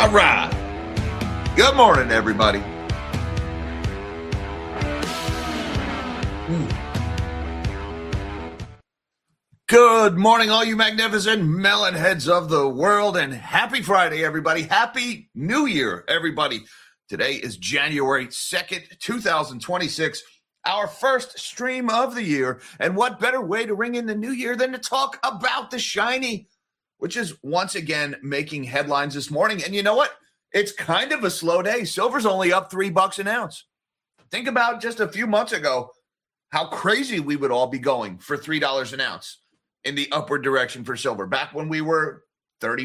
All right. Good morning, everybody. Good morning, all you magnificent melon heads of the world, and happy Friday, everybody. Happy New Year, everybody. Today is January 2nd, 2026, our first stream of the year. And what better way to ring in the new year than to talk about the shiny, which is once again making headlines this morning. And you know what? It's kind of a slow day. Silver's only up $3 an ounce. Think about just a few months ago how crazy we would all be going for $3 an ounce in the upward direction for silver. Back when we were $30,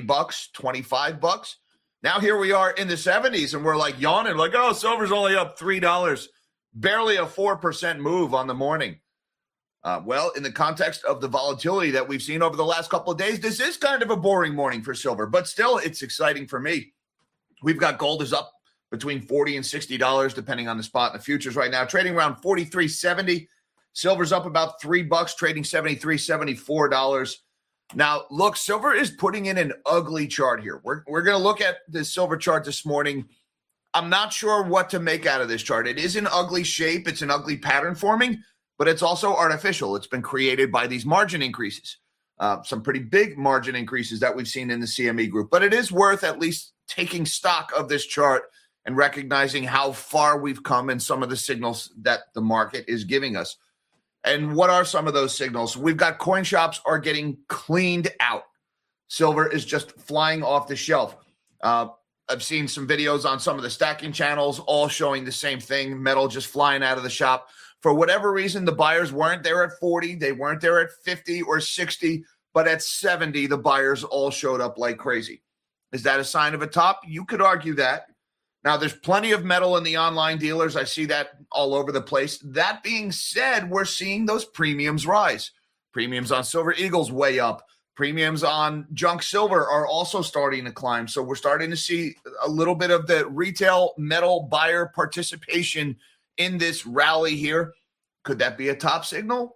$25. Now here we are in the 70s and we're like yawning like, oh, silver's only up $3. Barely a 4% move on the morning. Well, in the context of the volatility that we've seen over the last couple of days, this is kind of a boring morning for silver, but still it's exciting for me. We've got gold is up between $40 and $60, depending on the spot in the futures right now, trading around $43.70. Silver's up about $3, trading $73, $74. Now, look, silver is putting in an ugly chart here. We're going to look at the silver chart this morning. I'm not sure what to make out of this chart. It is an ugly shape. It's an ugly pattern forming, but it's also artificial. It's been created by these margin increases, some pretty big margin increases that we've seen in the CME group. But it is worth at least taking stock of this chart and recognizing how far we've come and some of the signals that the market is giving us. And what are some of those signals? We've got coin shops are getting cleaned out. Silver is just flying off the shelf. I've seen some videos on some of the stacking channels all showing the same thing, metal just flying out of the shop. For whatever reason, the buyers weren't there at 40, they weren't there at 50 or 60, but at 70, the buyers all showed up like crazy. Is that a sign of a top? You could argue that. Now, there's plenty of metal in the online dealers. I see that all over the place. That being said, we're seeing those premiums rise. Premiums on Silver Eagles way up. Premiums on junk silver are also starting to climb. So we're starting to see a little bit of the retail metal buyer participation in this rally here. Could that be a top signal?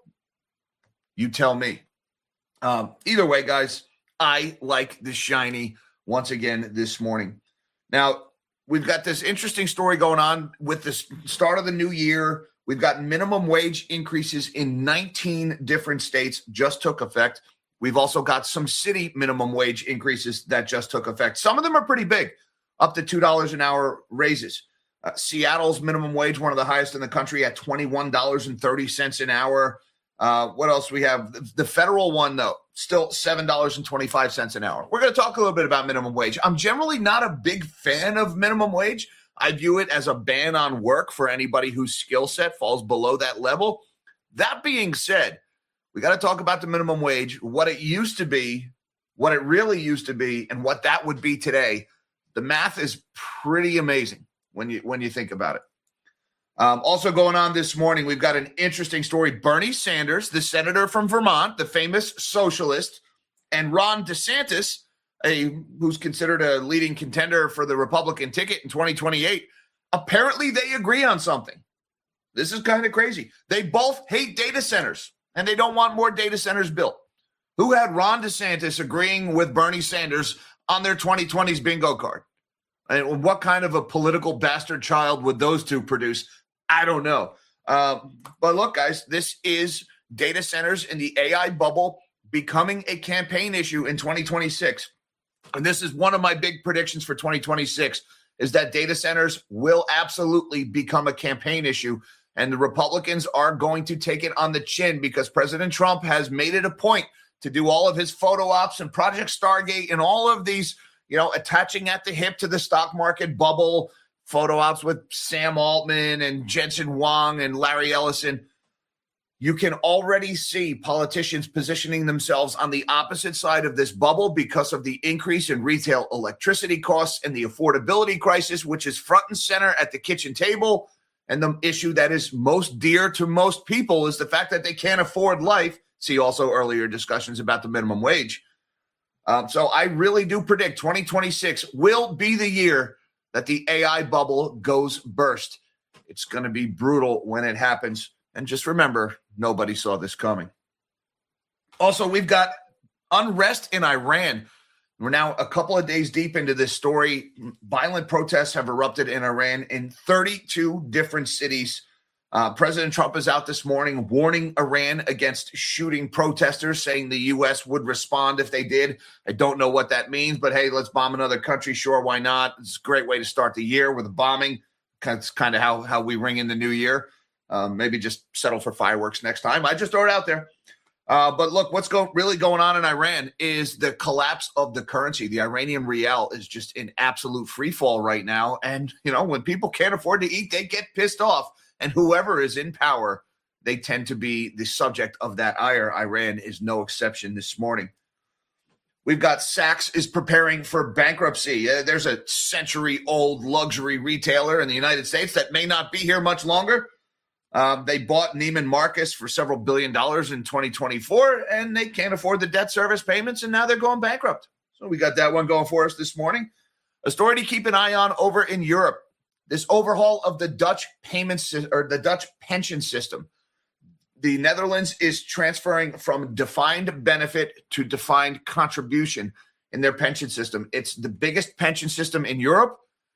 You tell me. Either way, guys, I like the shiny once again this morning. Now, we've got this interesting story going on with the start of the new year. We've got minimum wage increases in 19 different states just took effect. We've also got some city minimum wage increases that just took effect. Some of them are pretty big, up to $2 an hour raises. Seattle's minimum wage, one of the highest in the country at $21.30 an hour. What else we have? The federal one, though, still $7.25 an hour. We're going to talk a little bit about minimum wage. I'm generally not a big fan of minimum wage. I view it as a ban on work for anybody whose skill set falls below that level. That being said, we got to talk about the minimum wage, what it used to be, what it really used to be, and what that would be today. The math is pretty amazing when you think about it. Also going on this morning, we've got an interesting story. Bernie Sanders, the senator from Vermont, the famous socialist, and Ron DeSantis, who's considered a leading contender for the Republican ticket in 2028, apparently they agree on something. This is kind of crazy. They both hate data centers, and they don't want more data centers built. Who had Ron DeSantis agreeing with Bernie Sanders on their 2020s bingo card? And what kind of a political bastard child would those two produce? I don't know. But look, guys, this is data centers in the AI bubble becoming a campaign issue in 2026. And this is one of my big predictions for 2026 is that data centers will absolutely become a campaign issue. And the Republicans are going to take it on the chin because President Trump has made it a point to do all of his photo ops and Project Stargate and all of these, attaching at the hip to the stock market bubble photo ops with Sam Altman and Jensen Huang and Larry Ellison. You can already see politicians positioning themselves on the opposite side of this bubble because of the increase in retail electricity costs and the affordability crisis, which is front and center at the kitchen table. And the issue that is most dear to most people is the fact that they can't afford life. See also earlier discussions about the minimum wage. So I really do predict 2026 will be the year that the AI bubble goes burst. It's going to be brutal when it happens. And just remember, nobody saw this coming. Also, we've got unrest in Iran. We're now a couple of days deep into this story. Violent protests have erupted in Iran in 32 different cities. President Trump is out this morning warning Iran against shooting protesters, saying the U.S. would respond if they did. I don't know what that means, but hey, let's bomb another country. Sure, why not? It's a great way to start the year with a bombing. That's kind of how we ring in the new year. Maybe just settle for fireworks next time. I just throw it out there. But look, what's really going on in Iran is the collapse of the currency. The Iranian rial is just in absolute free fall right now. And, when people can't afford to eat, they get pissed off. And whoever is in power, they tend to be the subject of that ire. Iran is no exception this morning. We've got Saks is preparing for bankruptcy. There's a century-old luxury retailer in the United States that may not be here much longer. They bought Neiman Marcus for several $1 billion in 2024, and they can't afford the debt service payments, and now they're going bankrupt. So we got that one going for us this morning. A story to keep an eye on over in Europe. This overhaul of the Dutch the Dutch pension system. The Netherlands is transferring from defined benefit to defined contribution in their pension system. It's the biggest pension system in Europe.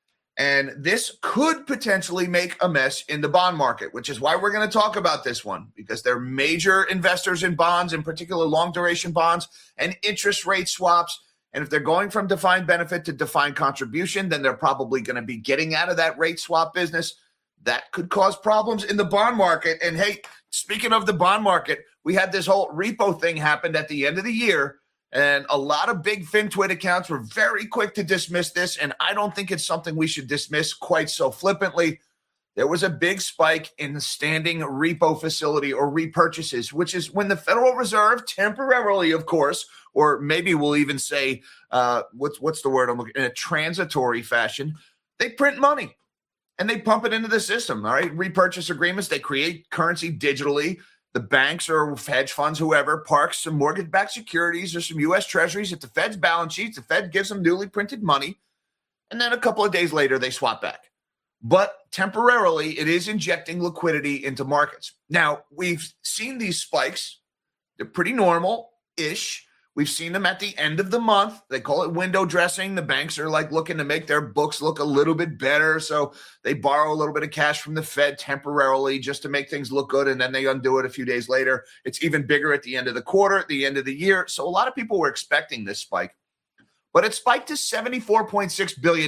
And this could potentially make a mess in the bond market, which is why we're going to talk about this one, because they're major investors in bonds, in particular long duration bonds and interest rate swaps. And if they're going from defined benefit to defined contribution, then they're probably going to be getting out of that rate swap business. That could cause problems in the bond market. And hey, speaking of the bond market, we had this whole repo thing happened at the end of the year. And a lot of big FinTwit accounts were very quick to dismiss this. And I don't think it's something we should dismiss quite so flippantly. There was a big spike in the standing repo facility or repurchases, which is when the Federal Reserve temporarily, of course, or maybe we'll even say, what's the word I'm looking, in a transitory fashion, they print money and they pump it into the system. All right. Repurchase agreements, they create currency digitally. The banks or hedge funds, whoever, parks some mortgage-backed securities or some U.S. treasuries at the Fed's balance sheets. The Fed gives them newly printed money. And then a couple of days later, they swap back. But temporarily, it is injecting liquidity into markets. Now, we've seen these spikes. They're pretty normal-ish. We've seen them at the end of the month. They call it window dressing. The banks are looking to make their books look a little bit better. So they borrow a little bit of cash from the Fed temporarily just to make things look good. And then they undo it a few days later. It's even bigger at the end of the quarter, at the end of the year. So a lot of people were expecting this spike. But it spiked to $74.6 billion.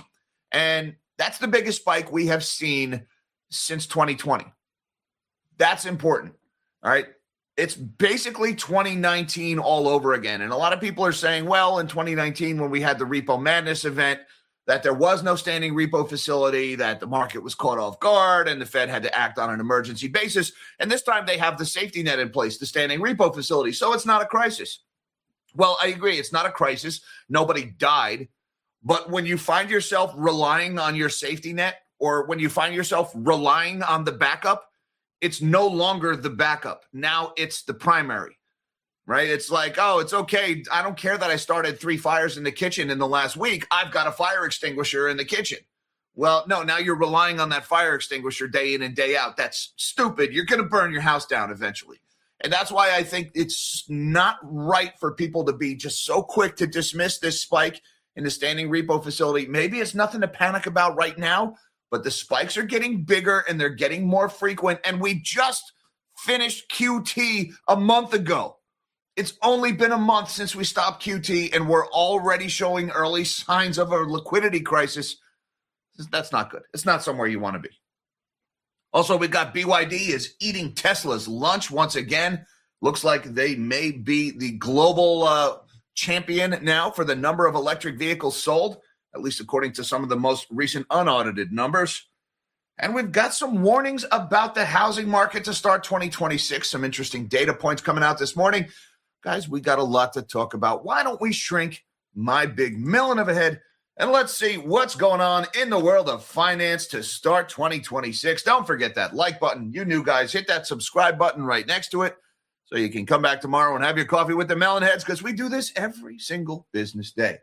And that's the biggest spike we have seen since 2020. That's important. All right. It's basically 2019 all over again. And a lot of people are saying, well, in 2019, when we had the Repo Madness event, that there was no standing repo facility, that the market was caught off guard, and the Fed had to act on an emergency basis. And this time they have the safety net in place, the standing repo facility. So it's not a crisis. Well, I agree. It's not a crisis. Nobody died. But when you find yourself relying on your safety net, or when you find yourself relying on the backup, it's no longer the backup. Now it's the primary, right? It's like, oh, it's okay. I don't care that I started 3 fires in the kitchen in the last week. I've got a fire extinguisher in the kitchen. Well, no, now you're relying on that fire extinguisher day in and day out. That's stupid. You're going to burn your house down eventually. And that's why I think it's not right for people to be just so quick to dismiss this spike in the standing repo facility. Maybe it's nothing to panic about right now, but the spikes are getting bigger and they're getting more frequent. And we just finished QT a month ago. It's only been a month since we stopped QT, and we're already showing early signs of a liquidity crisis. That's not good. It's not somewhere you want to be. Also, we got BYD is eating Tesla's lunch once again. Looks like they may be the global champion now for the number of electric vehicles sold, at least according to some of the most recent unaudited numbers. And we've got some warnings about the housing market to start 2026. Some interesting data points coming out this morning. Guys, we got a lot to talk about. Why don't we shrink my big million of a head and let's see what's going on in the world of finance to start 2026. Don't forget that like button. You new guys, hit that subscribe button right next to it so you can come back tomorrow and have your coffee with the melon heads, because we do this every single business day.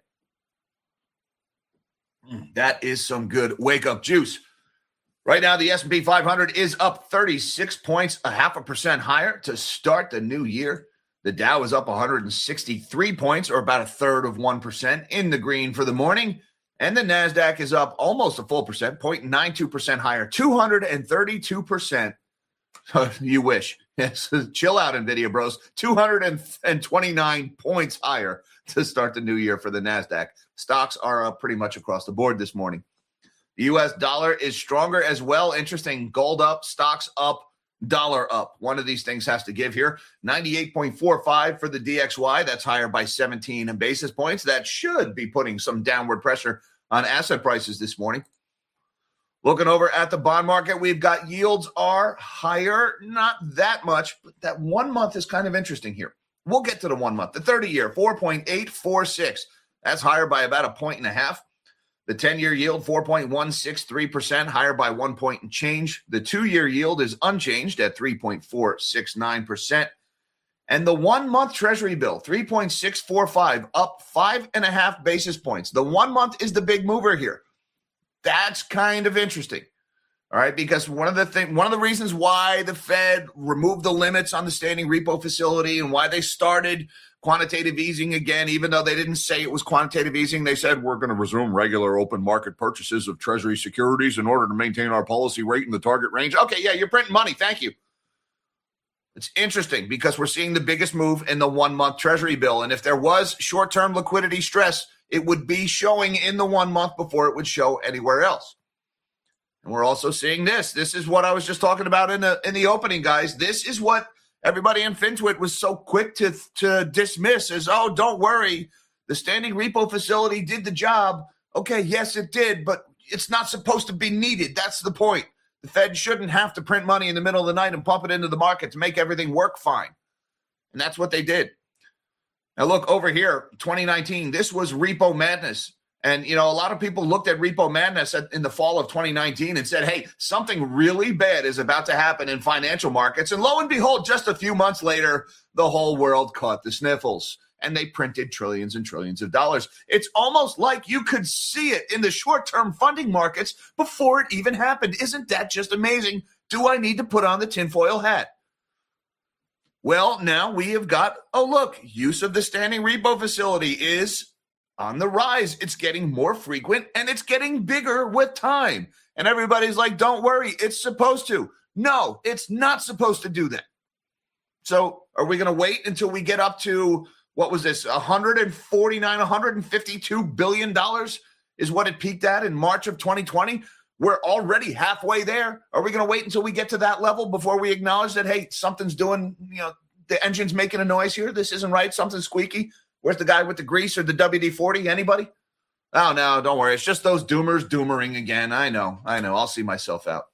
That is some good wake-up juice. Right now, the S&P 500 is up 36 points, 0.5% higher to start the new year. The Dow is up 163 points, or about a third of 1% in the green for the morning. And the NASDAQ is up almost a full percent, 0.92% higher, 232%. You wish. Yes, chill out, NVIDIA bros. 229 points higher to start the new year for the NASDAQ. Stocks are up pretty much across the board this morning. The U.S. dollar is stronger as well. Interesting. Gold up, stocks up, dollar up. One of these things has to give here. 98.45 for the DXY. That's higher by 17 basis points. That should be putting some downward pressure on asset prices this morning. Looking over at the bond market, we've got yields are higher, not that much, but that 1 month is kind of interesting here. We'll get to the 1 month. The 30-year, 4.846. That's higher by about a point and a half. The 10-year yield, 4.163%, higher by 1 point and change. The 2-year yield is unchanged at 3.469%. And the 1 month Treasury bill, 3.645, up 5.5 basis points. The 1 month is the big mover here. That's kind of interesting. All right, because one of the reasons why the Fed removed the limits on the standing repo facility and why they started quantitative easing again, even though they didn't say it was quantitative easing, they said we're going to resume regular open market purchases of Treasury securities in order to maintain our policy rate in the target range. Okay, yeah, you're printing money. Thank you. It's interesting because we're seeing the biggest move in the 1 month Treasury bill. And if there was short-term liquidity stress, it would be showing in the 1 month before it would show anywhere else. And we're also seeing this. This is what I was just talking about in the opening, guys. This is what everybody in FinTwit was so quick to dismiss as, oh, don't worry. The standing repo facility did the job. Okay, yes, it did, but it's not supposed to be needed. That's the point. The Fed shouldn't have to print money in the middle of the night and pump it into the market to make everything work fine. And that's what they did. Now, look over here, 2019, this was repo madness. And, a lot of people looked at repo madness in the fall of 2019 and said, hey, something really bad is about to happen in financial markets. And lo and behold, just a few months later, the whole world caught the sniffles and they printed trillions and trillions of dollars. It's almost like you could see it in the short-term funding markets before it even happened. Isn't that just amazing? Do I need to put on the tinfoil hat? Well, now we have got, use of the standing repo facility is on the rise. It's getting more frequent and it's getting bigger with time. And everybody's like, don't worry, it's supposed to. No, it's not supposed to do that. So are we going to wait until we get up to, what was this, $152 billion is what it peaked at in March of 2020? We're already halfway there. Are we going to wait until we get to that level before we acknowledge that, hey, something's doing, the engine's making a noise here. This isn't right. Something's squeaky. Where's the guy with the grease or the WD-40? Anybody? Oh, no, don't worry. It's just those doomers doomering again. I know. I'll see myself out.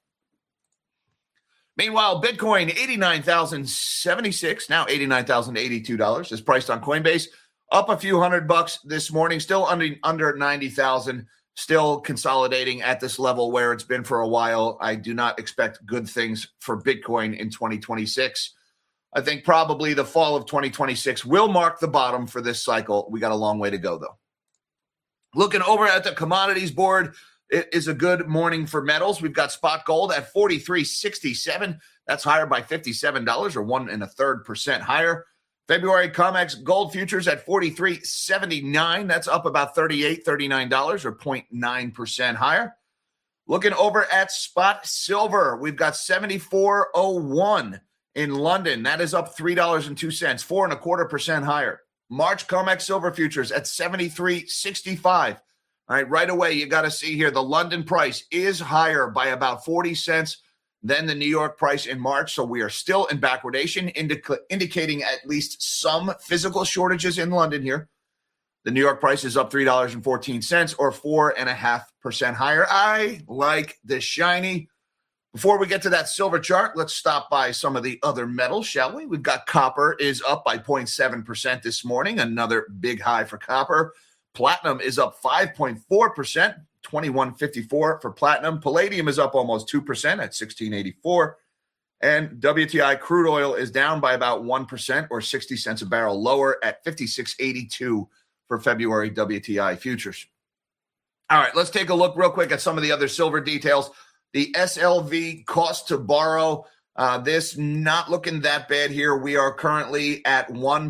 Meanwhile, Bitcoin, $89,076, now $89,082 is priced on Coinbase. Up a few $100 this morning, still under 90,000. Still consolidating at this level where it's been for a while. I do not expect good things for Bitcoin in 2026. I think probably the fall of 2026 will mark the bottom for this cycle. We got a long way to go, though. Looking over at the commodities board, it is a good morning for metals. We've got spot gold at $43.67. That's higher by $57 or 1 1/3% higher. February COMEX gold futures at $43.79. That's up about $39 or 0.9% higher. Looking over at spot silver, we've got 74.01 in London. That is up $3.02, 4.25% higher. March COMEX silver futures at $73.65. All right away, you got to see here the London price is higher by about 40 cents than the New York price in March. So we are still in backwardation, indicating at least some physical shortages in London here. The New York price is up $3.14 or 4.5% higher. I like the shiny. Before we get to that silver chart, let's stop by some of the other metals, shall we? We've got copper is up by 0.7% this morning, another big high for copper. Platinum is up 5.4%. 2154 for platinum. Palladium is up almost 2% at 1684. And WTI crude oil is down by about 1% or 60 cents a barrel lower at 56.82 for February WTI futures. All right, let's take a look real quick at some of the other silver details. The SLV cost to borrow This not looking that bad here. We are currently at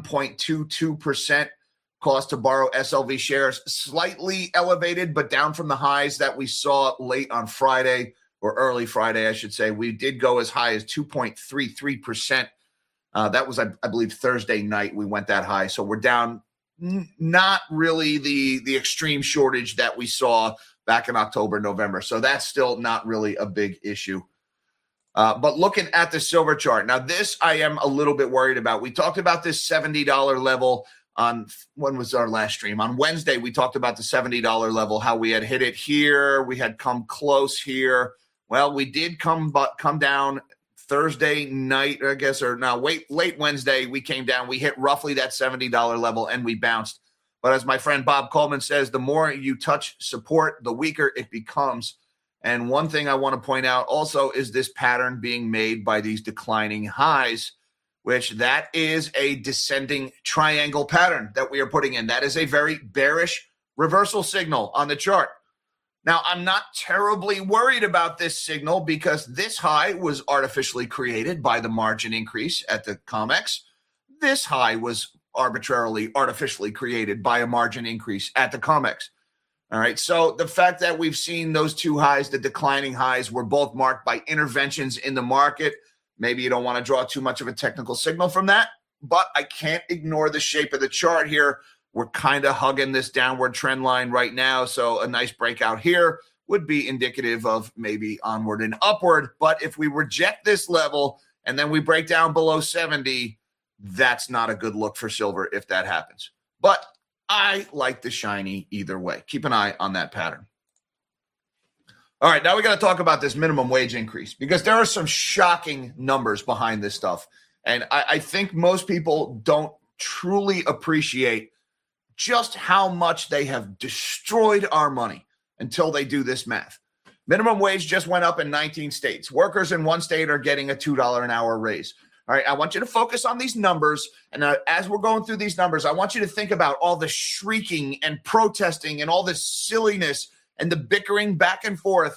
1.22% cost to borrow SLV shares, slightly elevated, but down from the highs that we saw late on Friday, or early Friday, I should say. We did go as high as 2.33%. That was, I believe, Thursday night we went that high. So we're down, not really the extreme shortage that we saw back in October, November. So that's still not really a big issue. But looking at the silver chart, now this I am a little bit worried about. We talked about this $70 level on, when was our last stream? On Wednesday, we talked about the $70 level, how we had hit it here. We had come close here. Well, we did come down Thursday night, I guess, or no, late Wednesday, we came down. We hit roughly that $70 level and we bounced. But as my friend Bob Coleman says, the more you touch support, the weaker it becomes. And one thing I want to point out also is this pattern being made by these declining highs, which that is a descending triangle pattern that we are putting in. That is a very bearish reversal signal on the chart. Now, I'm not terribly worried about this signal because this high was artificially created by the margin increase at the COMEX. This high was artificially created by a margin increase at the COMEX. All right, so the fact that we've seen those two highs, the declining highs, were both marked by interventions in the market. Maybe you don't want to draw too much of a technical signal from that, but I can't ignore the shape of the chart here. We're kind of hugging this downward trend line right now, so a nice breakout here would be indicative of maybe onward and upward. But if we reject this level and then we break down below 70, that's not a good look for silver if that happens. But I like the shiny either way. Keep an eye on that pattern. All right, now we got to talk about this minimum wage increase because there are some shocking numbers behind this stuff. And I think most people don't truly appreciate just how much they have destroyed our money until they do this math. Minimum wage just went up in 19 states. Workers in one state are getting a $2 an hour raise. All right, I want you to focus on these numbers. And as we're going through these numbers, I want you to think about all the shrieking and protesting and all this silliness and the bickering back and forth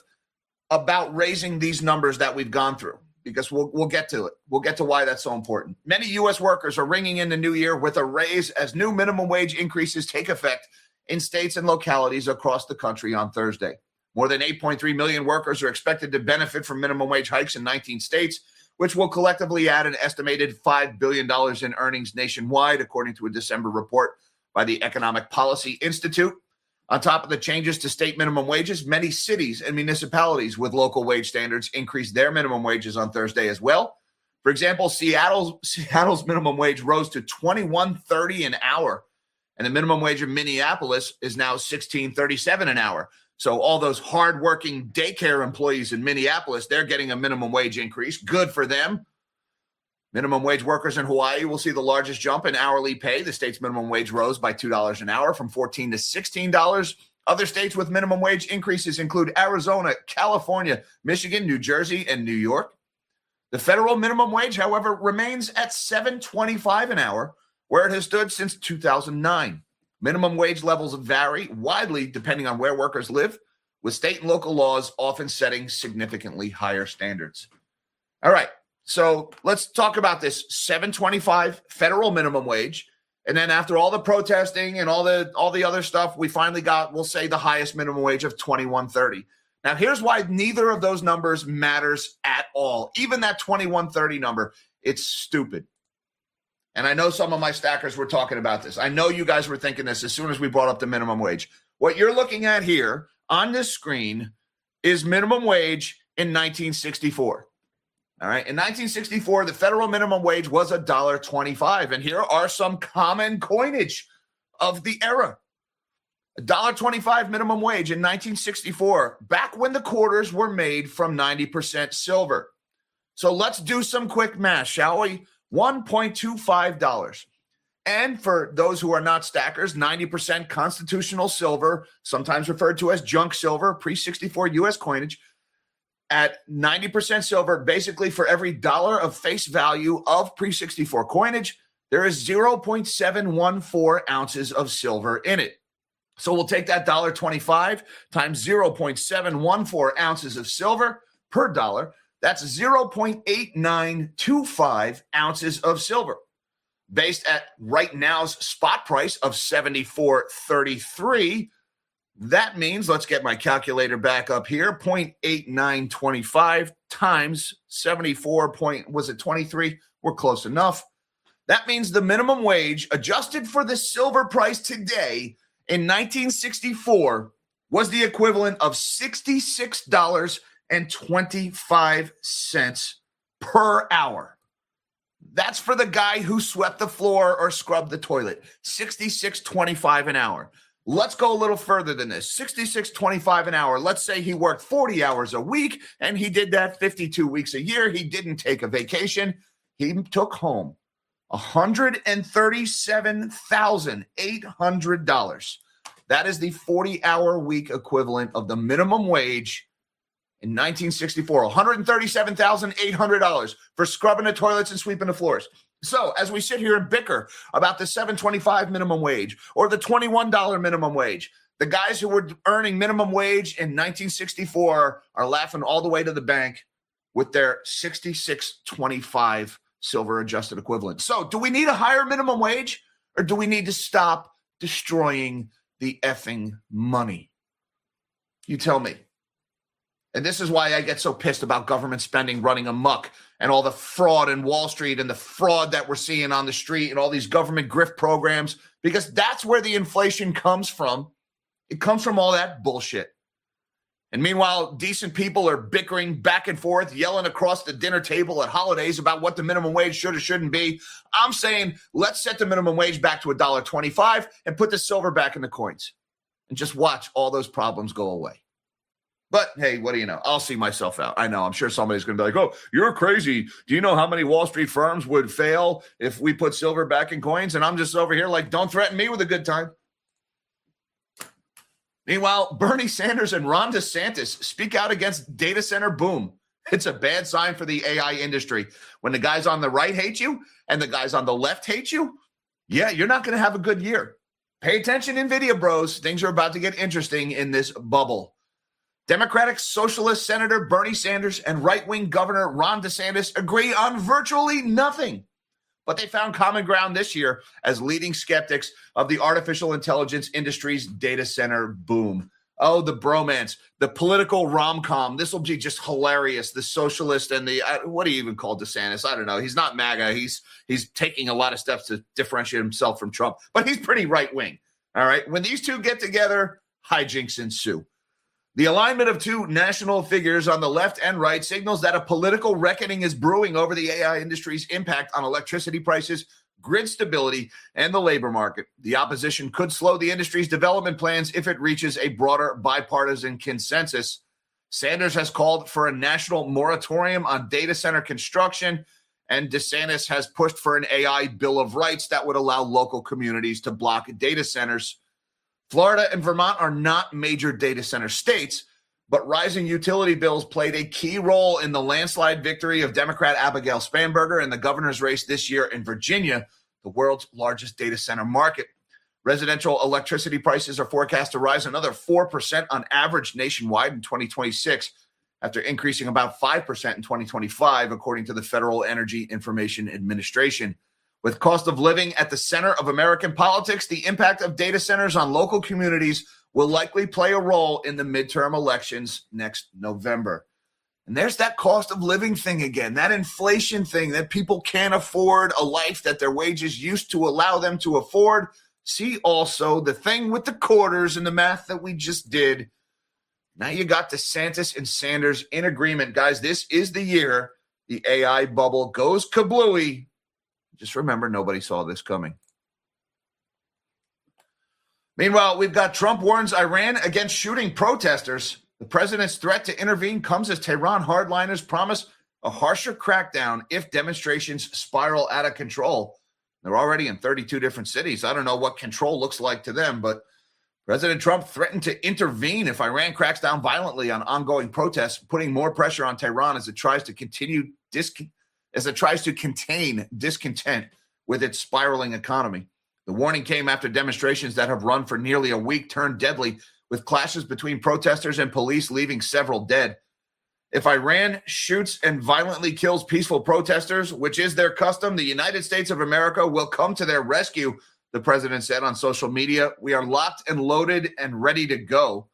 about raising these numbers that we've gone through, because we'll get to it. We'll get to why that's so important. Many U.S. workers are ringing in the new year with a raise as new minimum wage increases take effect in states and localities across the country on Thursday. More than 8.3 million workers are expected to benefit from minimum wage hikes in 19 states, which will collectively add an estimated $5 billion in earnings nationwide, according to a December report by the Economic Policy Institute. On top of the changes to state minimum wages, many cities and municipalities with local wage standards increased their minimum wages on Thursday as well. For example, Seattle's minimum wage rose to $21.30 an hour, and the minimum wage in Minneapolis is now $16.37 an hour. So all those hardworking daycare employees in Minneapolis, they're getting a minimum wage increase. Good for them. Minimum wage workers in Hawaii will see the largest jump in hourly pay. The state's minimum wage rose by $2 an hour from $14 to $16. Other states with minimum wage increases include Arizona, California, Michigan, New Jersey, and New York. The federal minimum wage, however, remains at $7.25 an hour, where it has stood since 2009. Minimum wage levels vary widely depending on where workers live, with state and local laws often setting significantly higher standards. All right. So let's talk about this $7.25 federal minimum wage. And then after all the protesting and all the other stuff, we finally got, we'll say, the highest minimum wage of $21.30. Now, here's why neither of those numbers matters at all. Even that $21.30 number, it's stupid. And I know some of my stackers were talking about this. I know you guys were thinking this as soon as we brought up the minimum wage. What you're looking at here on this screen is minimum wage in 1964. All right. In 1964, the federal minimum wage was $1.25. And here are some common coinage of the era. $1.25 minimum wage in 1964, back when the quarters were made from 90% silver. So let's do some quick math, shall we? $1.25. And for those who are not stackers, 90% constitutional silver, sometimes referred to as junk silver, pre-64 U.S. coinage, at 90% silver, basically for every dollar of face value of pre-64 coinage, there is 0.714 ounces of silver in it. So we'll take that $1.25 times 0.714 ounces of silver per dollar. That's 0.8925 ounces of silver. Based at right now's spot price of $74.33, that means, let's get my calculator back up here, 0.8925 times 23? We're close enough. That means the minimum wage adjusted for the silver price today in 1964 was the equivalent of $66.25 per hour. That's for the guy who swept the floor or scrubbed the toilet. $66.25 an hour. Let's go a little further than this. $66.25 an hour. Let's say he worked 40 hours a week and he did that 52 weeks a year. He didn't take a vacation. He took home $137,800. That is the 40-hour week equivalent of the minimum wage in 1964. $137,800 for scrubbing the toilets and sweeping the floors. So as we sit here and bicker about the $7.25 minimum wage or the $21 minimum wage, the guys who were earning minimum wage in 1964 are laughing all the way to the bank with their $66.25 silver adjusted equivalent. So do we need a higher minimum wage or do we need to stop destroying the effing money? You tell me. And this is why I get so pissed about government spending running amok and all the fraud in Wall Street and the fraud that we're seeing on the street and all these government grift programs, because that's where the inflation comes from. It comes from all that bullshit. And meanwhile, decent people are bickering back and forth, yelling across the dinner table at holidays about what the minimum wage should or shouldn't be. I'm saying let's set the minimum wage back to $1.25 and put the silver back in the coins and just watch all those problems go away. But hey, what do you know? I'll see myself out. I know. I'm sure somebody's going to be like, oh, you're crazy. Do you know how many Wall Street firms would fail if we put silver back in coins? And I'm just over here like, don't threaten me with a good time. Meanwhile, Bernie Sanders and Ron DeSantis speak out against data center boom. It's a bad sign for the AI industry. When the guys on the right hate you and the guys on the left hate you, yeah, you're not going to have a good year. Pay attention, NVIDIA bros. Things are about to get interesting in this bubble. Democratic Socialist Senator Bernie Sanders and right-wing Governor Ron DeSantis agree on virtually nothing. But they found common ground this year as leading skeptics of the artificial intelligence industry's data center boom. Oh, the bromance, the political rom-com. This will be just hilarious. The socialist and the, what do you even call DeSantis? I don't know. He's not MAGA. He's taking a lot of steps to differentiate himself from Trump. But he's pretty right-wing. All right. When these two get together, hijinks ensue. The alignment of two national figures on the left and right signals that a political reckoning is brewing over the AI industry's impact on electricity prices, grid stability, and the labor market. The opposition could slow the industry's development plans if it reaches a broader bipartisan consensus. Sanders has called for a national moratorium on data center construction, and DeSantis has pushed for an AI Bill of Rights that would allow local communities to block data centers. Florida and Vermont are not major data center states, but rising utility bills played a key role in the landslide victory of Democrat Abigail Spanberger in the governor's race this year in Virginia, the world's largest data center market. Residential electricity prices are forecast to rise another 4% on average nationwide in 2026, after increasing about 5% in 2025, according to the Federal Energy Information Administration. With cost of living at the center of American politics, the impact of data centers on local communities will likely play a role in the midterm elections next November. And there's that cost of living thing again, that inflation thing, that people can't afford a life that their wages used to allow them to afford. See also the thing with the quarters and the math that we just did. Now you got DeSantis and Sanders in agreement. Guys, this is the year the AI bubble goes kablooey. Just remember, nobody saw this coming. Meanwhile, we've got Trump warns Iran against shooting protesters. The president's threat to intervene comes as Tehran hardliners promise a harsher crackdown if demonstrations spiral out of control. They're already in 32 different cities. I don't know what control looks like to them, but President Trump threatened to intervene if Iran cracks down violently on ongoing protests, putting more pressure on Tehran as it tries to contain discontent with its spiraling economy. The warning came after demonstrations that have run for nearly a week turned deadly, with clashes between protesters and police leaving several dead. If Iran shoots and violently kills peaceful protesters, which is their custom, the United States of America will come to their rescue, the president said on social media. We are locked and loaded and ready to go.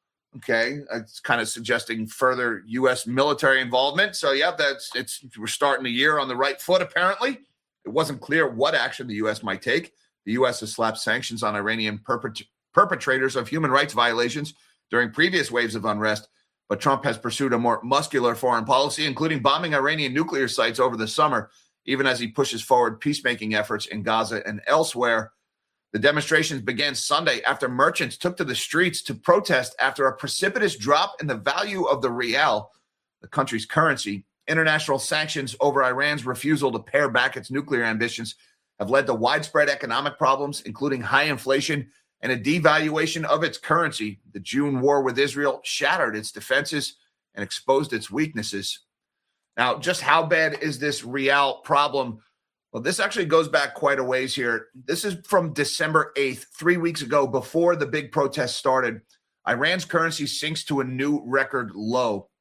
Okay, it's kind of suggesting further U.S. military involvement. So, yeah, we're starting the year on the right foot, apparently. It wasn't clear what action the U.S. might take. The U.S. has slapped sanctions on Iranian perpetrators of human rights violations during previous waves of unrest, but Trump has pursued a more muscular foreign policy, including bombing Iranian nuclear sites over the summer, even as he pushes forward peacemaking efforts in Gaza and elsewhere. The demonstrations began Sunday after merchants took to the streets to protest after a precipitous drop in the value of the rial, the country's currency. International sanctions over Iran's refusal to pare back its nuclear ambitions have led to widespread economic problems, including high inflation and a devaluation of its currency. The June war with Israel shattered its defenses and exposed its weaknesses. Now, just how bad is this rial problem? Well, this actually goes back quite a ways here. This is from December 8th, 3 weeks ago, before the big protest started. Iran's currency sinks to a new record low.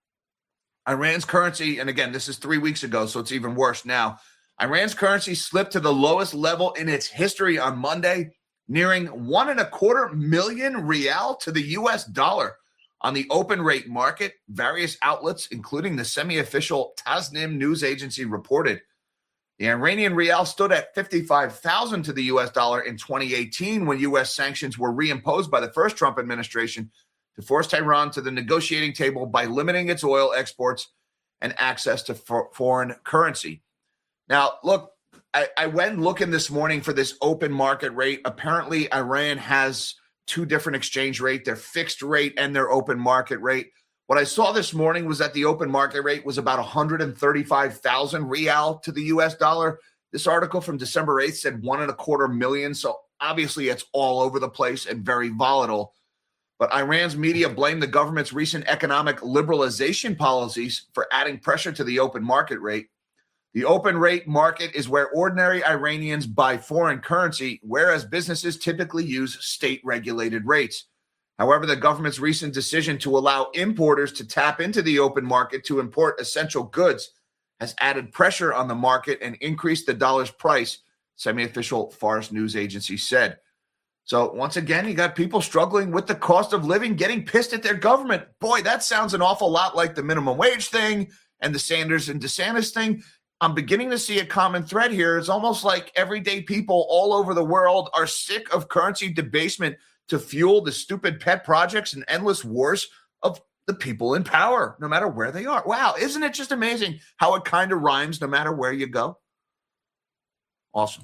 Iran's currency, and again, this is 3 weeks ago, so it's even worse now. Iran's currency slipped to the lowest level in its history on Monday, nearing 1.25 million rial to the U.S. dollar. On the open rate market, various outlets, including the semi-official Tasnim news agency, reported the Iranian rial stood at 55,000 to the U.S. dollar in 2018 when U.S. sanctions were reimposed by the first Trump administration to force Tehran to the negotiating table by limiting its oil exports and access to foreign currency. Now, look, I went looking this morning for this open market rate. Apparently, Iran has two different exchange rates, their fixed rate and their open market rate. What I saw this morning was that the open market rate was about 135,000 rial to the U.S. dollar. This article from December 8th said 1.25 million. So obviously it's all over the place and very volatile. But Iran's media blamed the government's recent economic liberalization policies for adding pressure to the open market rate. The open rate market is where ordinary Iranians buy foreign currency, whereas businesses typically use state-regulated rates. However, the government's recent decision to allow importers to tap into the open market to import essential goods has added pressure on the market and increased the dollar's price, semi-official Fars news agency said. So once again, you got people struggling with the cost of living, getting pissed at their government. Boy, that sounds an awful lot like the minimum wage thing and the Sanders and DeSantis thing. I'm beginning to see a common thread here. It's almost like everyday people all over the world are sick of currency debasement to fuel the stupid pet projects and endless wars of the people in power, no matter where they are. Wow, isn't it just amazing how it kind of rhymes no matter where you go? Awesome.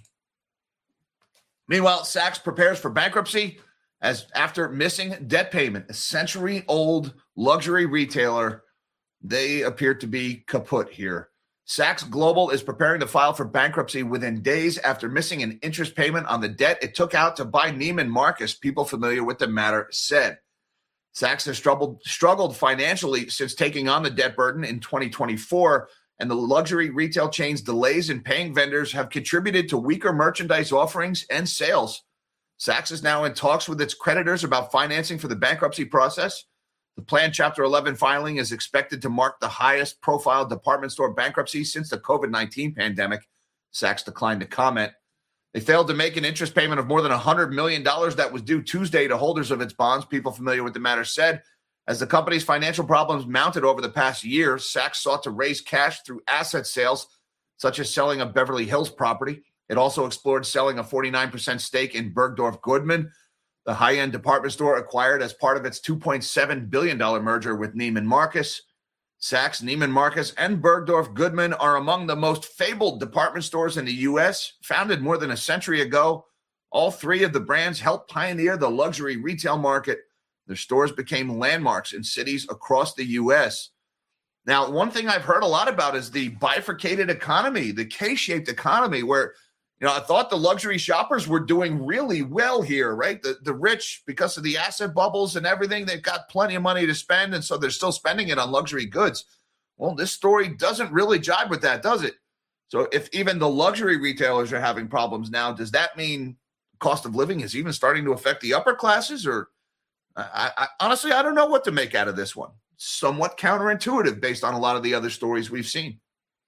Meanwhile, Saks prepares for bankruptcy as after missing debt payment, a century-old luxury retailer, they appear to be kaput here. Saks Global is preparing to file for bankruptcy within days after missing an interest payment on the debt it took out to buy Neiman Marcus, people familiar with the matter said. Saks has struggled financially since taking on the debt burden in 2024, and the luxury retail chain's delays in paying vendors have contributed to weaker merchandise offerings and sales. Saks is now in talks with its creditors about financing for the bankruptcy process. The planned Chapter 11 filing is expected to mark the highest profile department store bankruptcy since the COVID-19 pandemic. Saks declined to comment. They failed to make an interest payment of more than $100 million that was due Tuesday to holders of its bonds, people familiar with the matter said. As the company's financial problems mounted over the past year, Saks sought to raise cash through asset sales, such as selling a Beverly Hills property. It also explored selling a 49% stake in Bergdorf Goodman, the high-end department store acquired as part of its $2.7 billion merger with Neiman Marcus. Saks, Neiman Marcus, and Bergdorf Goodman are among the most fabled department stores in the U.S., founded more than a century ago. All three of the brands helped pioneer the luxury retail market. Their stores became landmarks in cities across the U.S. Now, one thing I've heard a lot about is the bifurcated economy, the K-shaped economy, where I thought the luxury shoppers were doing really well here, right? The rich, because of the asset bubbles and everything, they've got plenty of money to spend, and so they're still spending it on luxury goods. Well, this story doesn't really jibe with that, does it? So if even the luxury retailers are having problems now, does that mean cost of living is even starting to affect the upper classes? Or I honestly, I don't know what to make out of this one. somewhat counterintuitive based on a lot of the other stories we've seen.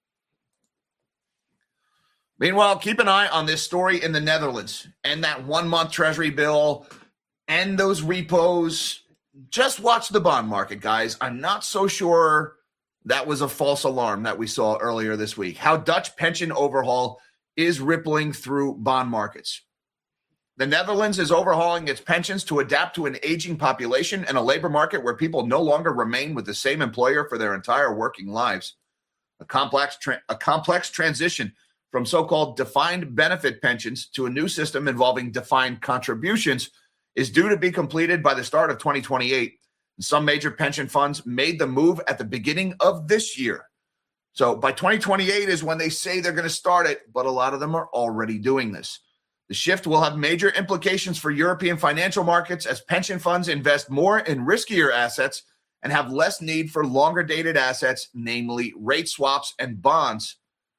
Meanwhile, keep an eye on this story in the Netherlands and that 1-month treasury bill and those repos. Just watch the bond market, guys. I'm not so sure that was a false alarm that we saw earlier this week. How Dutch pension overhaul is rippling through bond markets. The Netherlands is overhauling its pensions to adapt to an aging population and a labor market where people no longer remain with the same employer for their entire working lives. A complex transition from so-called defined benefit pensions to a new system involving defined contributions is due to be completed by the start of 2028. Some major pension funds made the move at the beginning of this year. So by 2028 is when they say they're going to start it, but a lot of them are already doing this. The shift will have major implications for European financial markets as pension funds invest more in riskier assets and have less need for longer dated assets, namely rate swaps and bonds.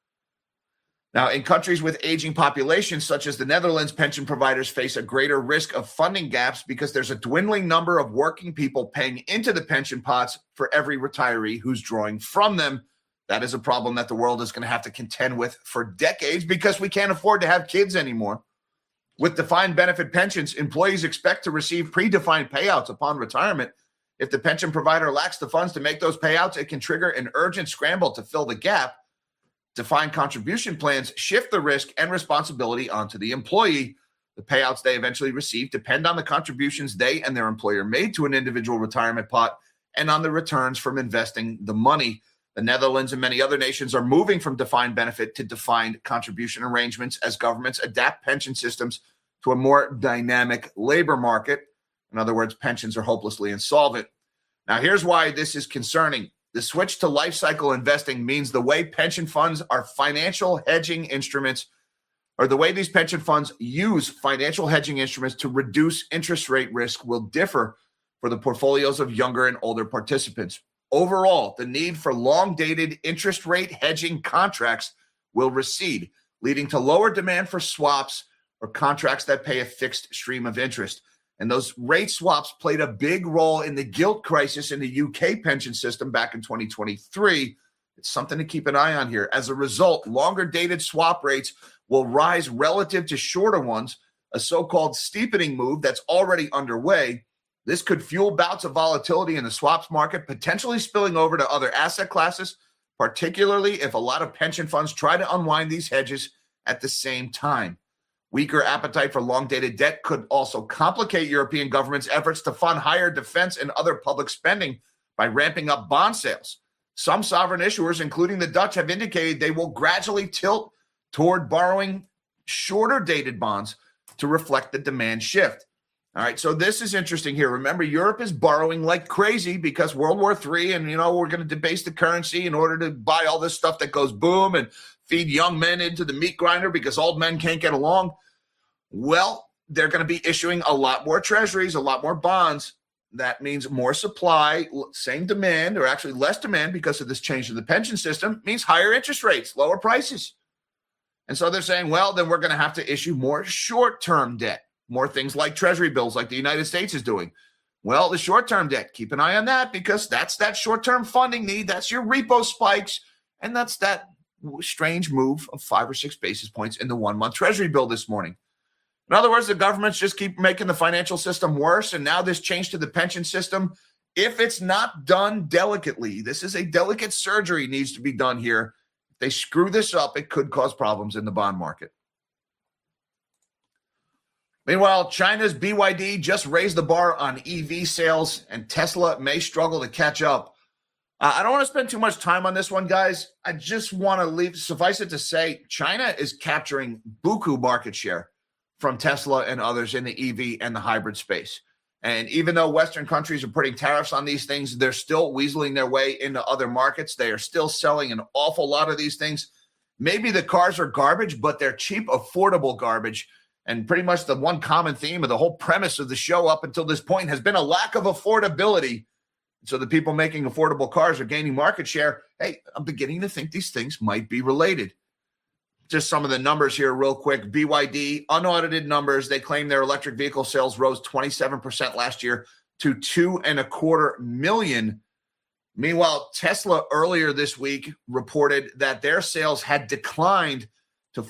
Now, in countries with aging populations, such as the Netherlands, pension providers face a greater risk of funding gaps because there's a dwindling number of working people paying into the pension pots for every retiree who's drawing from them. That is a problem that the world is going to have to contend with for decades because we can't afford to have kids anymore. With defined benefit pensions, employees expect to receive predefined payouts upon retirement. If the pension provider lacks the funds to make those payouts, it can trigger an urgent scramble to fill the gap. Defined contribution plans shift the risk and responsibility onto the employee. The payouts they eventually receive depend on the contributions they and their employer made to an individual retirement pot and on the returns from investing the money. The Netherlands and many other nations are moving from defined benefit to defined contribution arrangements as governments adapt pension systems to a more dynamic labor market. In other words, pensions are hopelessly insolvent. Now, here's why this is concerning. The switch to life cycle investing means the way pension funds are financial hedging instruments, or the way these pension funds use financial hedging instruments to reduce interest rate risk will differ for the portfolios of younger and older participants. Overall, the need for long-dated interest rate hedging contracts will recede, leading to lower demand for swaps or contracts that pay a fixed stream of interest. And those rate swaps played a big role in the gilt crisis in the UK pension system back in 2023. It's something to keep an eye on here. As a result, longer dated swap rates will rise relative to shorter ones, a so-called steepening move that's already underway. This could fuel bouts of volatility in the swaps market, potentially spilling over to other asset classes, particularly if a lot of pension funds try to unwind these hedges at the same time. Weaker appetite for long-dated debt could also complicate European governments' efforts to fund higher defense and other public spending by ramping up bond sales. Some sovereign issuers, including the Dutch, have indicated they will gradually tilt toward borrowing shorter-dated bonds to reflect the demand shift. All right, so this is interesting here. Remember, Europe is borrowing like crazy because World War III, and, we're going to debase the currency in order to buy all this stuff that goes boom and feed young men into the meat grinder because old men can't get along. Well, they're going to be issuing a lot more treasuries, a lot more bonds. That means more supply, same demand, or actually less demand because of this change in the pension system, means higher interest rates, lower prices. And so they're saying, well, then we're going to have to issue more short-term debt, more things like treasury bills like the United States is doing. Well, the short-term debt, keep an eye on that because that's that short-term funding need. That's your repo spikes. And that's that strange move of 5 or 6 basis points in the 1-month treasury bill this morning. In other words, the governments just keep making the financial system worse. And now this change to the pension system, if it's not done delicately, this is a delicate surgery needs to be done here. If they screw this up, it could cause problems in the bond market. Meanwhile, China's BYD just raised the bar on EV sales, and Tesla may struggle to catch up. I don't want to spend too much time on this one, guys. I just want to suffice it to say, China is capturing buku market share from Tesla and others in the EV and the hybrid space. And even though Western countries are putting tariffs on these things, they're still weaseling their way into other markets. They are still selling an awful lot of these things. Maybe the cars are garbage, but they're cheap, affordable garbage. And pretty much the one common theme of the whole premise of the show up until this point has been a lack of affordability. So the people making affordable cars are gaining market share. Hey, I'm beginning to think these things might be related. Just some of the numbers here real quick. BYD, unaudited numbers. They claim their electric vehicle sales rose 27% last year to 2.25 million. Meanwhile, Tesla earlier this week reported that their sales had declined to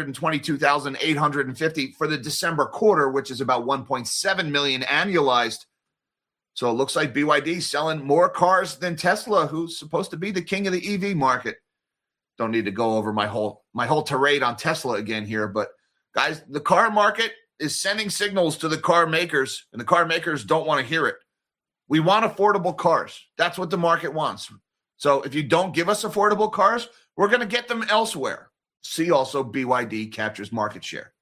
422,850 for the December quarter, which is about 1.7 million annualized. So it looks like BYD selling more cars than Tesla, who's supposed to be the king of the EV market. Don't need to go over my whole tirade on Tesla again here, but guys, the car market is sending signals to the car makers, and the car makers don't want to hear it. We want affordable cars. That's what the market wants. So if you don't give us affordable cars, we're going to get them elsewhere. See also BYD captures market share.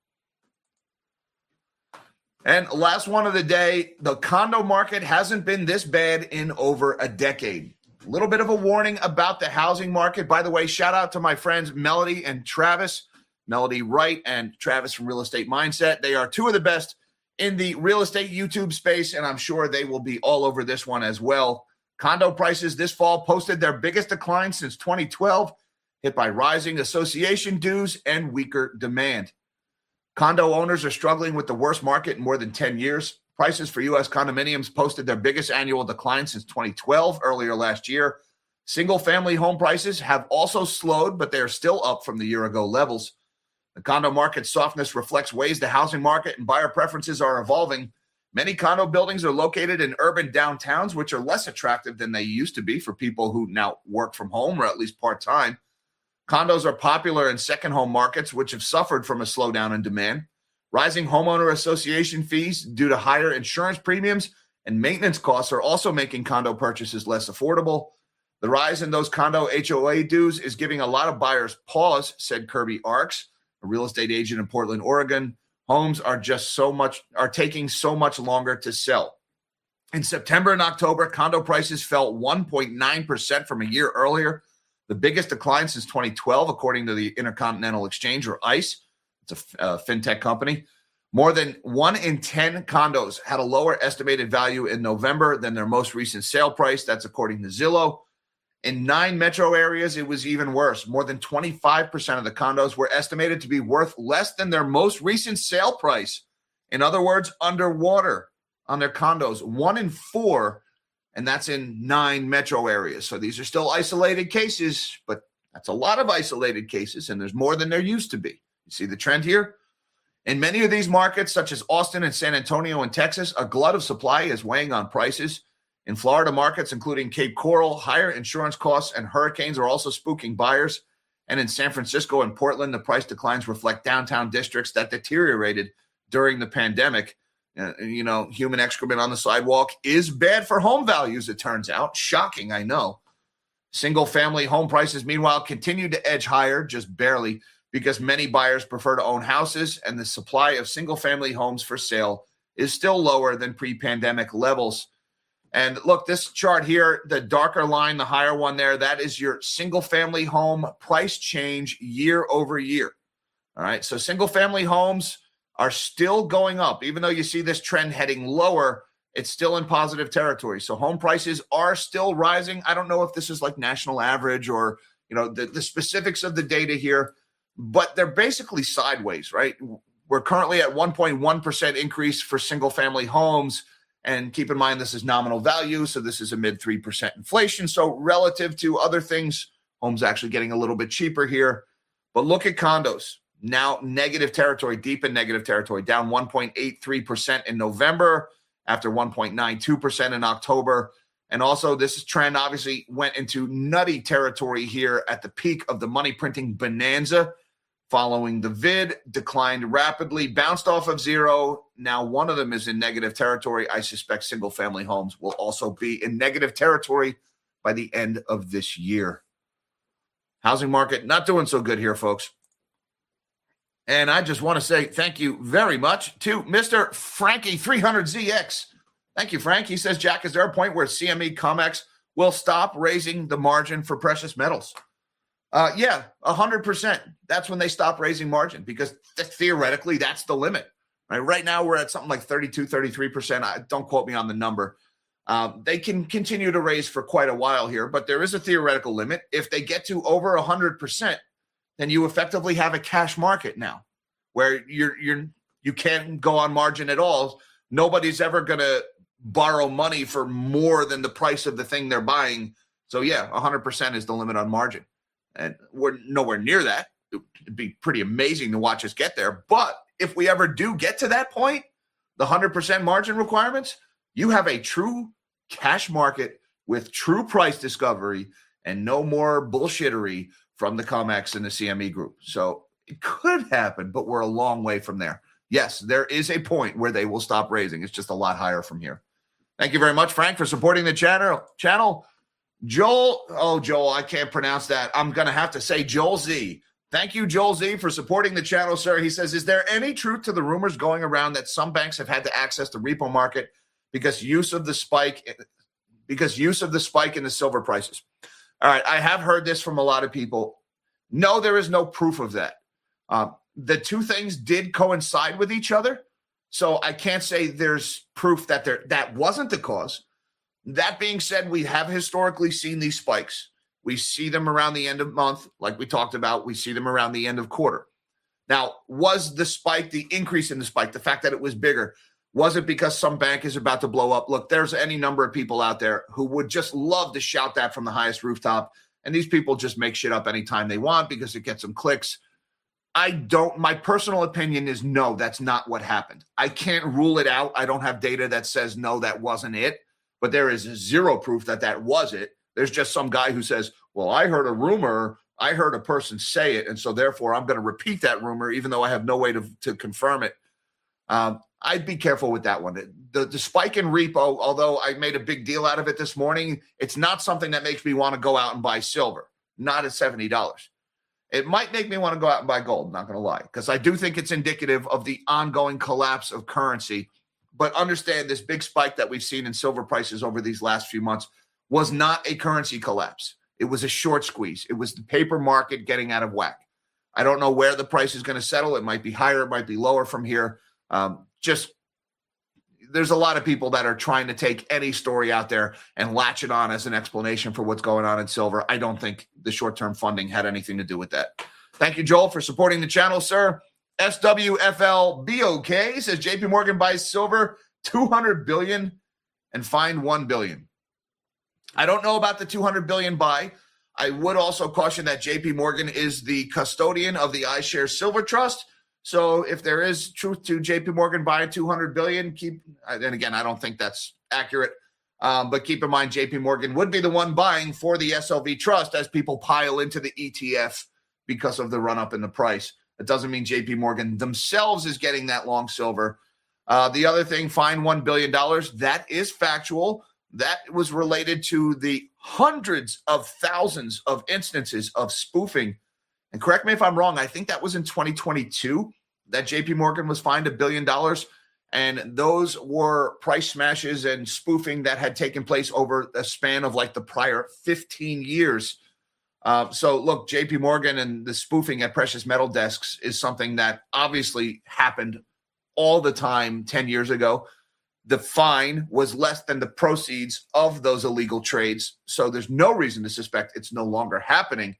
And last one of the day, the condo market hasn't been this bad in over a decade. A little bit of a warning about the housing market. By the way, shout out to my friends Melody and Travis, Melody Wright and Travis from Real Estate Mindset. They are two of the best in the real estate YouTube space, and I'm sure they will be all over this one as well. Condo prices this fall posted their biggest decline since 2012, hit by rising association dues and weaker demand. Condo owners are struggling with the worst market in more than 10 years. Prices for U.S. condominiums posted their biggest annual decline since 2012, earlier last year. Single-family home prices have also slowed, but they are still up from the year-ago levels. The condo market softness reflects ways the housing market and buyer preferences are evolving. Many condo buildings are located in urban downtowns, which are less attractive than they used to be for people who now work from home or at least part-time. Condos are popular in second home markets, which have suffered from a slowdown in demand. Rising homeowner association fees due to higher insurance premiums and maintenance costs are also making condo purchases less affordable. The rise in those condo HOA dues is giving a lot of buyers pause, said Kirby Arks, a real estate agent in Portland, Oregon. Homes are taking so much longer to sell. In September and October, condo prices fell 1.9% from a year earlier, the biggest decline since 2012, according to the Intercontinental Exchange, or ICE. It's a fintech company. More than 1 in 10 condos had a lower estimated value in November than their most recent sale price. That's according to Zillow. In 9 metro areas, it was even worse. More than 25% of the condos were estimated to be worth less than their most recent sale price. In other words, underwater on their condos. 1 in 4, and that's in 9 metro areas. So these are still isolated cases, but that's a lot of isolated cases, and there's more than there used to be. You see the trend here? In many of these markets, such as Austin and San Antonio in Texas, a glut of supply is weighing on prices. In Florida markets, including Cape Coral, higher insurance costs and hurricanes are also spooking buyers. And in San Francisco and Portland, the price declines reflect downtown districts that deteriorated during the pandemic. Human excrement on the sidewalk is bad for home values, it turns out. Shocking, I know. Single-family home prices, meanwhile, continue to edge higher, just barely, because many buyers prefer to own houses, and the supply of single-family homes for sale is still lower than pre-pandemic levels. And look, this chart here, the darker line, the higher one there, that is your single-family home price change year over year. All right, so single-family homes are still going up. Even though you see this trend heading lower, it's still in positive territory. So home prices are still rising. I don't know if this is like national average or, the specifics of the data here, but they're basically sideways, right? We're currently at 1.1% increase for single-family homes. And keep in mind, this is nominal value, so this is a mid 3% inflation. So relative to other things, homes actually getting a little bit cheaper here. But look at condos. Now negative territory, deep in negative territory, down 1.83% in November after 1.92% in October. And also this trend obviously went into nutty territory here at the peak of the money printing bonanza. Following the vid, declined rapidly, bounced off of zero. Now one of them is in negative territory. I suspect single-family homes will also be in negative territory by the end of this year. Housing market not doing so good here, folks. And I just want to say thank you very much to Mr. Frankie300ZX. Thank you, Frank. He says, Jack, is there a point where CME COMEX will stop raising the margin for precious metals? Yeah, 100%. That's when they stop raising margin because theoretically that's the limit. Right now we're at something like 32, 33%. Don't quote me on the number. They can continue to raise for quite a while here, but there is a theoretical limit. If they get to over 100%, then you effectively have a cash market now where you can't go on margin at all. Nobody's ever going to borrow money for more than the price of the thing they're buying So yeah, 100% is the limit on margin. And we're nowhere near that. It'd be pretty amazing to watch us get there. But if we ever do get to that point, the 100% margin requirements, you have a true cash market with true price discovery and no more bullshittery from the COMEX and the CME group. So it could happen, but we're a long way from there. Yes, there is a point where they will stop raising. It's just a lot higher from here. Thank you very much, Frank, for supporting the channel. Joel, I can't pronounce that. I'm going to have to say Joel Z. Thank you, Joel Z, for supporting the channel, sir. He says, is there any truth to the rumors going around that some banks have had to access the repo market because use of the spike in the silver prices? All right, I have heard this from a lot of people. No, there is no proof of that. The two things did coincide with each other, so I can't say there's proof that that wasn't the cause. That being said, we have historically seen these spikes. We see them around the end of month, like we talked about. We see them around the end of quarter. Now, was the spike, the increase in the spike, the fact that it was bigger, was it because some bank is about to blow up? Look, there's any number of people out there who would just love to shout that from the highest rooftop, and these people just make shit up anytime they want because it gets them clicks. My personal opinion is no, that's not what happened. I can't rule it out. I don't have data that says no, that wasn't it, but there is zero proof that was it. There's just some guy who says, well, I heard a rumor, I heard a person say it, and so therefore I'm going to repeat that rumor even though I have no way to confirm it. I'd be careful with that one. The spike in repo, although I made a big deal out of it this morning, it's not something that makes me want to go out and buy silver, not at $70. It might make me want to go out and buy gold, not going to lie, because I do think it's indicative of the ongoing collapse of currency. But understand this big spike that we've seen in silver prices over these last few months was not a currency collapse. It was a short squeeze. It was the paper market getting out of whack. I don't know where the price is going to settle. It might be higher. It might be lower from here. There's a lot of people that are trying to take any story out there and latch it on as an explanation for what's going on in silver. I don't think the short-term funding had anything to do with that. Thank you, Joel, for supporting the channel, sir. SWFLBOK says JP Morgan buys silver $200 billion and fined $1 billion. I don't know about the $200 billion buy. I would also caution that JP Morgan is the custodian of the iShares Silver Trust. So if there is truth to JP Morgan buying $200 billion, and again, I don't think that's accurate, but keep in mind JP Morgan would be the one buying for the SLV Trust as people pile into the ETF because of the run-up in the price. It doesn't mean JP Morgan themselves is getting that long silver. The other thing, fine $1 billion, that is factual. That was related to the hundreds of thousands of instances of spoofing. And correct me if I'm wrong, I think that was in 2022 that JP Morgan was fined $1 billion. And those were price smashes and spoofing that had taken place over a span of like the prior 15 years. So look, JP Morgan and the spoofing at precious metal desks is something that obviously happened all the time 10 years ago. The fine was less than the proceeds of those illegal trades. So there's no reason to suspect it's no longer happening.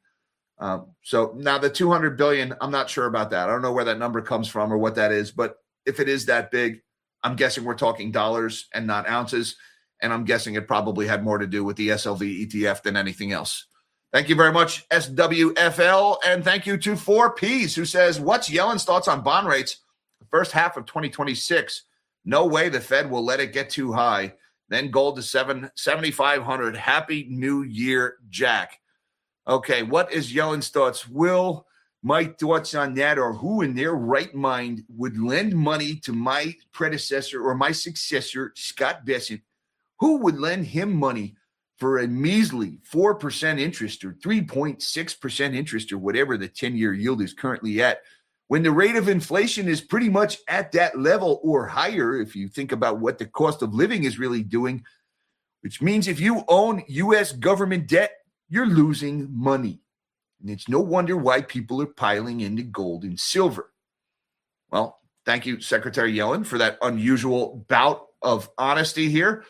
So now the 200 billion, I'm not sure about that. I don't know where that number comes from or what that is, but if it is that big, I'm guessing we're talking dollars and not ounces. And I'm guessing it probably had more to do with the SLV ETF than anything else. Thank you very much, SWFL. And thank you to 4Ps who says, what's Yellen's thoughts on bond rates the first half of 2026? No way the Fed will let it get too high. Then gold to 7,500. Happy New Year, Jack. Okay, what is Yellen's thoughts? Will my thoughts on that are who in their right mind would lend money to my predecessor or my successor, Scott Bessent? Who would lend him money for a measly 4% interest or 3.6% interest or whatever the 10-year yield is currently at, when the rate of inflation is pretty much at that level or higher, if you think about what the cost of living is really doing, which means if you own U.S. government debt, you're losing money. And it's no wonder why people are piling into gold and silver. Well, thank you, Secretary Yellen, for that unusual bout of honesty here.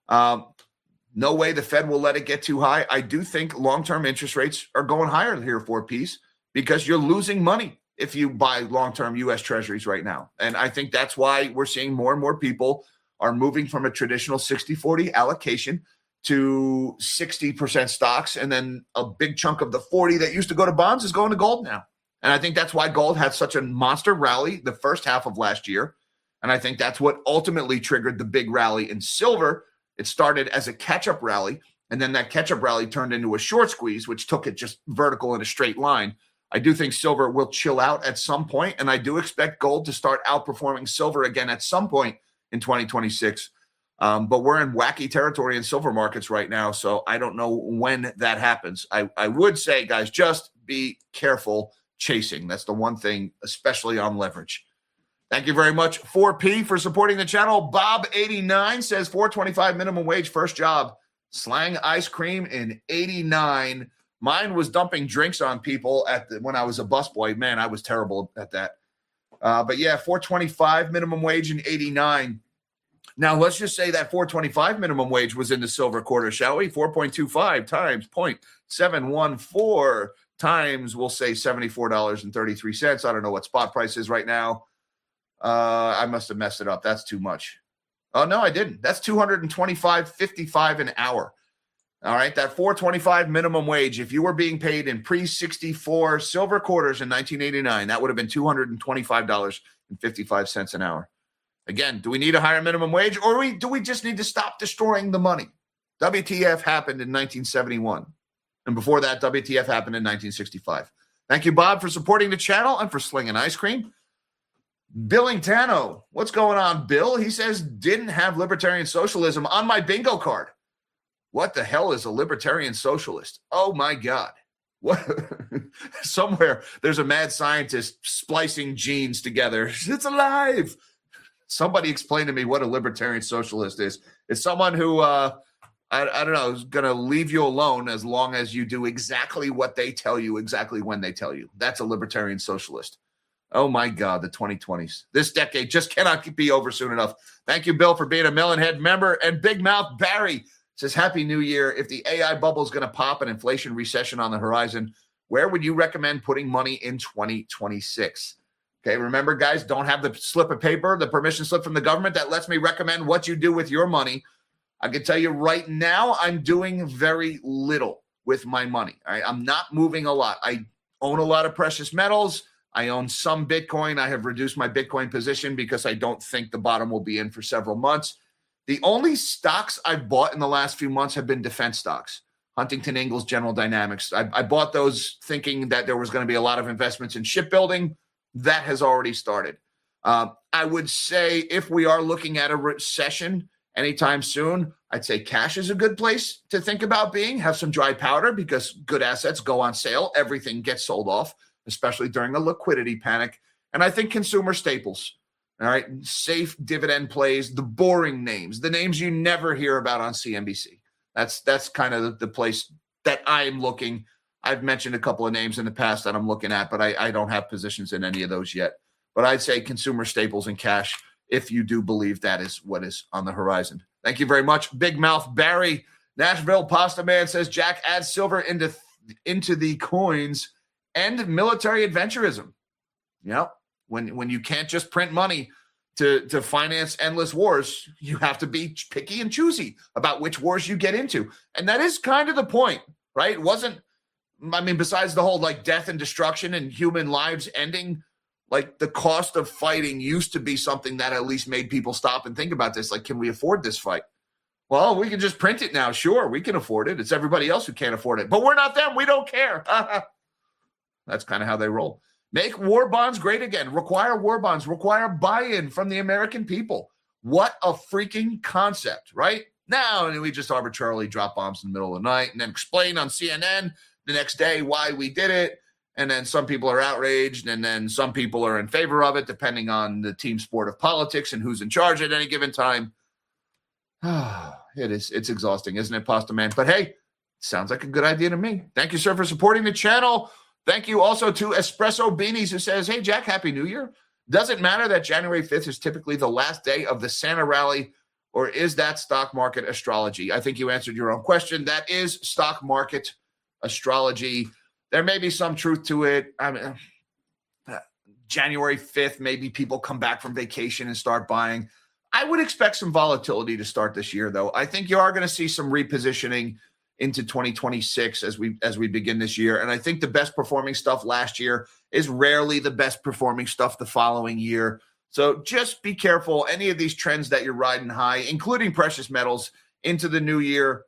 No way the Fed will let it get too high. I do think long-term interest rates are going higher here, 4Ps, because you're losing money if you buy long-term U.S. Treasuries right now. And I think that's why we're seeing more and more people are moving from a traditional 60-40 allocation to 60% stocks, and then a big chunk of the 40 that used to go to bonds is going to gold now. And I think that's why gold had such a monster rally the first half of last year. And I think that's what ultimately triggered the big rally in silver. It started as a catch-up rally, and then that catch-up rally turned into a short squeeze, which took it just vertical in a straight line. I do think silver will chill out at some point, and I do expect gold to start outperforming silver again at some point in 2026. But we're in wacky territory in silver markets right now, so I don't know when that happens. I would say, guys, just be careful chasing. That's the one thing, especially on leverage. Thank you very much, 4P, for supporting the channel. Bob89 says $4.25 minimum wage, first job. Slang ice cream in 89. Mine was dumping drinks on people when I was a busboy. Man, I was terrible at that. But yeah, $4.25 minimum wage in 89. Now, let's just say that $4.25 minimum wage was in the silver quarter, shall we? 4.25 times 0.714 times, we'll say $74.33. I don't know what spot price is right now. I must have messed it up. That's too much. Oh, no, I didn't. That's $225.55 an hour. All right, that $4.25 minimum wage, if you were being paid in pre-64 silver quarters in 1989, that would have been $225.55 an hour. Again, do we need a higher minimum wage, or do we just need to stop destroying the money? WTF happened in 1971. And before that, WTF happened in 1965. Thank you, Bob, for supporting the channel and for slinging ice cream. Billingtano, what's going on, Bill? He says, didn't have libertarian socialism on my bingo card. What the hell is a libertarian socialist? Oh, my God. What? Somewhere there's a mad scientist splicing genes together. It's alive. Somebody explain to me what a libertarian socialist is. It's someone who, I don't know, is going to leave you alone as long as you do exactly what they tell you, exactly when they tell you. That's a libertarian socialist. Oh, my God, the 2020s. This decade just cannot be over soon enough. Thank you, Bill, for being a Melonhead member. And Big Mouth Barry says, Happy New Year. If the AI bubble is going to pop, an inflation recession on the horizon, where would you recommend putting money in 2026? Okay, remember, guys, don't have the slip of paper, the permission slip from the government that lets me recommend what you do with your money. I can tell you right now, I'm doing very little with my money. All right, I'm not moving a lot. I own a lot of precious metals. I own some Bitcoin. I have reduced my Bitcoin position because I don't think the bottom will be in for several months. The only stocks I've bought in the last few months have been defense stocks. Huntington Ingalls, General Dynamics. I bought those thinking that there was going to be a lot of investments in shipbuilding. That has already started. I would say if we are looking at a recession anytime soon, I'd say cash is a good place to think about being. Have some dry powder because good assets go on sale. Everything gets sold off, especially during a liquidity panic. And I think consumer staples, all right, safe dividend plays, the boring names, the names you never hear about on CNBC. That's kind of the place that I'm looking. I've mentioned a couple of names in the past that I'm looking at, but I don't have positions in any of those yet. But I'd say consumer staples and cash if you do believe that is what is on the horizon. Thank you very much. Big Mouth Barry. Nashville Pasta Man says, Jack, add silver into the coins and military adventurism. You know, when you can't just print money to finance endless wars, you have to be picky and choosy about which wars you get into. And that is kind of the point, right? It wasn't, I mean, besides the whole like death and destruction and human lives ending, like the cost of fighting used to be something that at least made people stop and think about this. Like, can we afford this fight? Well, we can just print it now. Sure, we can afford it. It's everybody else who can't afford it. But we're not them. We don't care. That's kind of how they roll. Make war bonds great again. Require war bonds. Require buy-in from the American people. What a freaking concept, right? Now, we just arbitrarily drop bombs in the middle of the night and then explain on CNN the next day why we did it. And then some people are outraged, and then some people are in favor of it, depending on the team sport of politics and who's in charge at any given time. It's exhausting, isn't it, Pasta Man? But hey, sounds like a good idea to me. Thank you, sir, for supporting the channel. Thank you also to Espresso Beanies, who says, hey, Jack, Happy New Year. Does it matter that January 5th is typically the last day of the Santa rally, or is that stock market astrology? I think you answered your own question. That is stock market astrology. There may be some truth to it. I mean, January 5th, maybe people come back from vacation and start buying. I would expect some volatility to start this year, though. I think you are going to see some repositioning into 2026 as we begin this year. And I think the best performing stuff last year is rarely the best performing stuff the following year. So just be careful. Any of these trends that you're riding high, including precious metals, into the new year,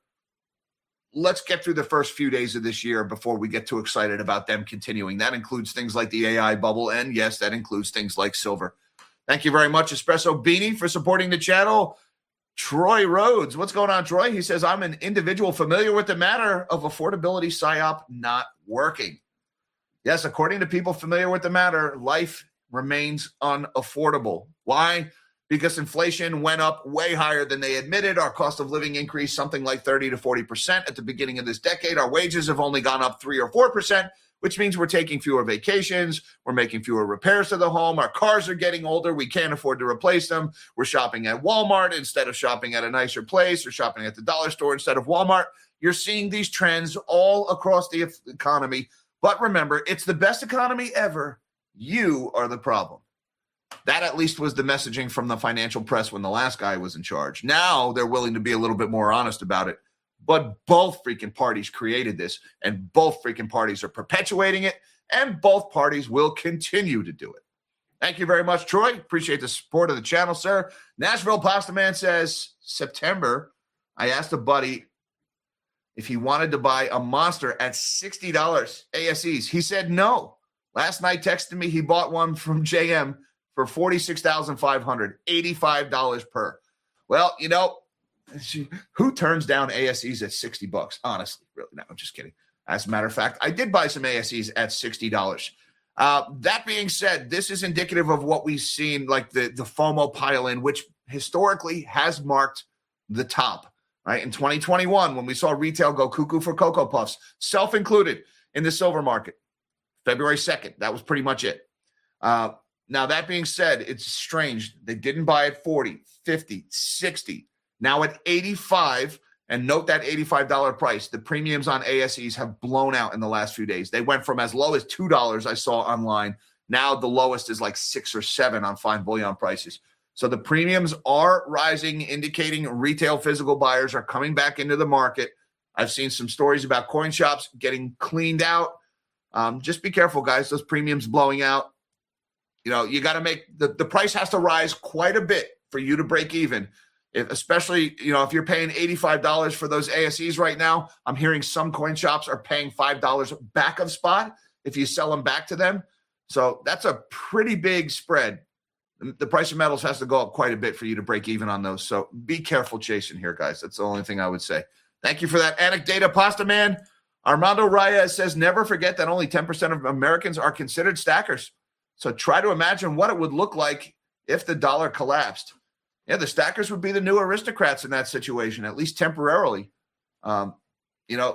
let's get through the first few days of this year before we get too excited about them continuing. That includes things like the AI bubble. And yes, that includes things like silver. Thank you very much, Espresso Beanie, for supporting the channel. Troy Rhodes, what's going on, Troy? He says, I'm an individual familiar with the matter of affordability PSYOP not working. Yes, according to people familiar with the matter, life remains unaffordable. Why? Because inflation went up way higher than they admitted. Our cost of living increased something like 30 to 40% at the beginning of this decade. Our wages have only gone up 3 or 4%, which means we're taking fewer vacations. We're making fewer repairs to the home. Our cars are getting older. We can't afford to replace them. We're shopping at Walmart instead of shopping at a nicer place, or shopping at the dollar store instead of Walmart. You're seeing these trends all across the economy. But remember, it's the best economy ever. You are the problem. That at least was the messaging from the financial press when the last guy was in charge. Now they're willing to be a little bit more honest about it. But both freaking parties created this, and both freaking parties are perpetuating it, and both parties will continue to do it. Thank you very much, Troy. Appreciate the support of the channel, sir. Nashville Pasta Man says, September, I asked a buddy if he wanted to buy a Monster at $60 ASEs. He said no. Last night texted me he bought one from JM for $46,500, $85 per. Well, you know, who turns down ASEs at $60? Honestly, really, no, I'm just kidding. As a matter of fact, I did buy some ASEs at $60. That being said, this is indicative of what we've seen, like the FOMO pile-in, which historically has marked the top, right? In 2021, when we saw retail go cuckoo for Cocoa Puffs, self-included in the silver market, February 2nd, that was pretty much it. Now, that being said, it's strange. They didn't buy at 40, 50, 60. Now at 85, and note that $85 price, the premiums on ASEs have blown out in the last few days. They went from as low as $2 I saw online. Now the lowest is like 6 or 7 on fine bullion prices. So the premiums are rising, indicating retail physical buyers are coming back into the market. I've seen some stories about coin shops getting cleaned out. Just be careful, guys. Those premiums blowing out. You know, you got to make the price has to rise quite a bit for you to break even. Especially, you know, if you're paying $85 for those ASEs right now, I'm hearing some coin shops are paying $5 back of spot if you sell them back to them. So that's a pretty big spread. The price of metals has to go up quite a bit for you to break even on those. So be careful chasing here, guys. That's the only thing I would say. Thank you for that anecdata, Pasta Man. Armando Raya says, never forget that only 10% of Americans are considered stackers. So try to imagine what it would look like if the dollar collapsed. Yeah, the stackers would be the new aristocrats in that situation, at least temporarily. You know,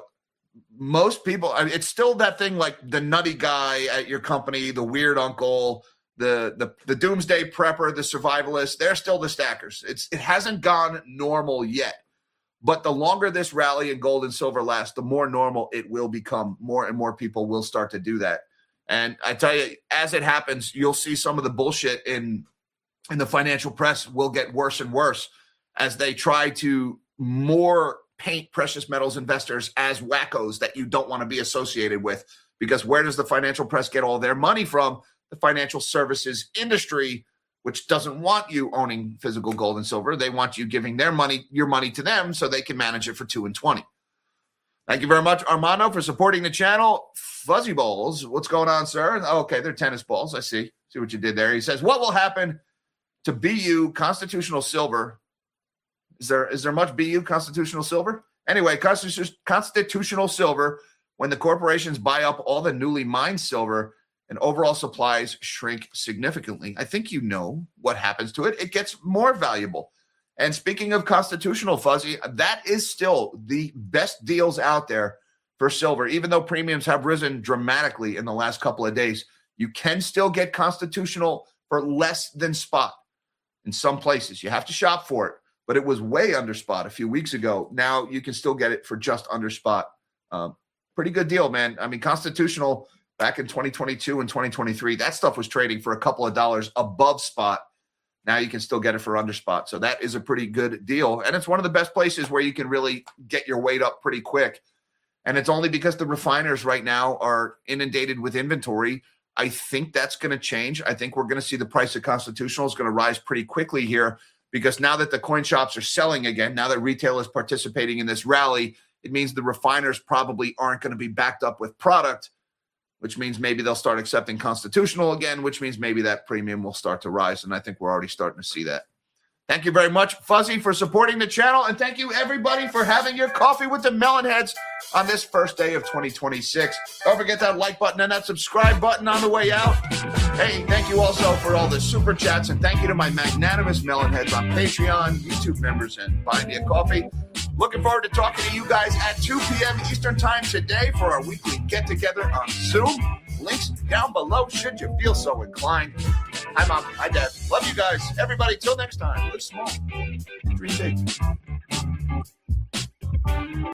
most people, it's still that thing like the nutty guy at your company, the weird uncle, the doomsday prepper, the survivalist. They're still the stackers. It hasn't gone normal yet. But the longer this rally in gold and silver lasts, the more normal it will become. More and more people will start to do that. And I tell you, as it happens, you'll see some of the bullshit in the financial press will get worse and worse as they try to more paint precious metals investors as wackos that you don't want to be associated with. Because where does the financial press get all their money from? The financial services industry, which doesn't want you owning physical gold and silver. They want you giving your money to them so they can manage it for 2 and 20. Thank you very much, Armando, for supporting the channel. Fuzzy Balls, what's going on, sir? Oh, okay, they're tennis balls. I see what you did there. He says, what will happen to BU constitutional silver? Is there much BU constitutional silver? Anyway, constitutional silver, when the corporations buy up all the newly mined silver and overall supplies shrink significantly. I think you know what happens to it. It gets more valuable. And speaking of constitutional, Fuzzy, that is still the best deals out there for silver. Even though premiums have risen dramatically in the last couple of days, you can still get constitutional for less than spot in some places. You have to shop for it, but it was way under spot a few weeks ago. Now you can still get it for just under spot. Pretty good deal, man. I mean, constitutional back in 2022 and 2023, that stuff was trading for a couple of dollars above spot. Now you can still get it for under spot. So that is a pretty good deal. And it's one of the best places where you can really get your weight up pretty quick. And it's only because the refiners right now are inundated with inventory. I think that's going to change. I think we're going to see the price of Constitutional is going to rise pretty quickly here, because now that the coin shops are selling again, now that retail is participating in this rally, it means the refiners probably aren't going to be backed up with product, which means maybe they'll start accepting Constitutional again, which means maybe that premium will start to rise. And I think we're already starting to see that. Thank you very much, Fuzzy, for supporting the channel. And thank you, everybody, for having your coffee with the Melonheads on this first day of 2026. Don't forget that like button and that subscribe button on the way out. Hey, thank you also for all the super chats. And thank you to my magnanimous Melonheads on Patreon, YouTube members, and Buy Me a Coffee. Looking forward to talking to you guys at 2 p.m. Eastern Time today for our weekly get-together on Zoom. Links down below should you feel so inclined. Hi, Mom. Hi, Dad. Love you guys. Everybody, till next time. Live small. Dream big.